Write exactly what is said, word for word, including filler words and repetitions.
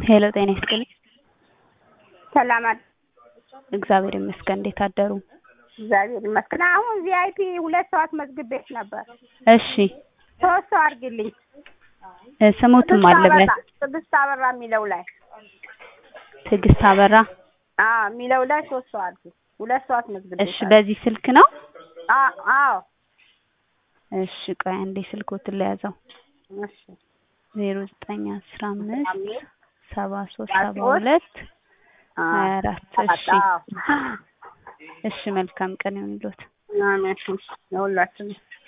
ሄሎ ጤና ይስጥልኝ። ሰላም አለ እግዚአብሔር ይመስገን። እንዴት አደሩ? እግዚአብሔር ይመስገን። አሁን ቪአይፒ ሁለት ሰዓት መዝግቤሽ ነበር። እሺ ሶስት ሰው አድርግልኝ። ስሙትም አለበት ትዕግስት አበራ የሚለው ላይ ትዕግስት አበራ አዎ የሚለው ላይ ሶስት ሰው አድርጊ። ሁለት ሰዓት መዝግቤሽ። እሺ በዚህ ስልክ ነው? አዎ እሺ ቆይ አንዴ ስልኮትን ለያዘው። እሺ ዜሮ ዘጠኝ አስራ አምስት ሰባ ሶስት ሰባ ሁለት ሀያ አራት እሺ እሺ መልካም ቀን ይሁንልዎት። አሜን። ለሁላችንም